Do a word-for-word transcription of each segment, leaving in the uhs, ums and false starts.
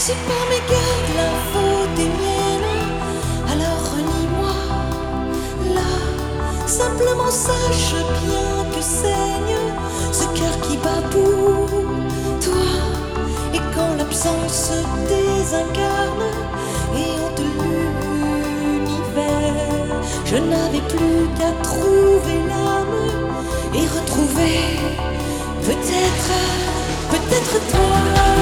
Si par mes gardes la faute est mienne, alors renie-moi là. Simplement sache bien que saigne ce cœur qui bat pour toi. Et quand l'absence se désincarne et hante l'univers, je n'avais plus qu'à trouver l'âme et retrouver peut-être, peut-être toi.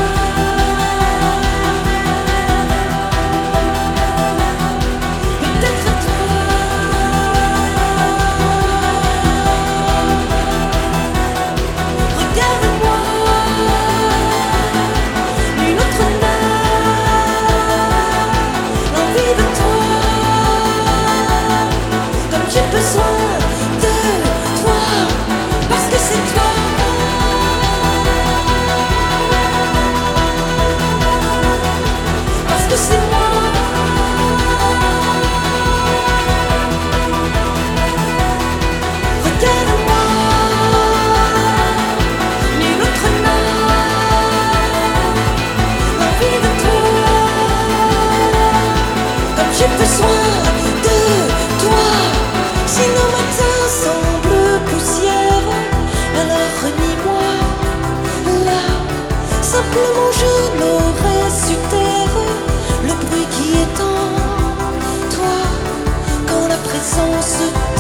J'ai besoin de toi. Si nos matins semblent poussière, alors renie-moi là. Simplement je n'aurais su taire le bruit qui est en toi quand la présence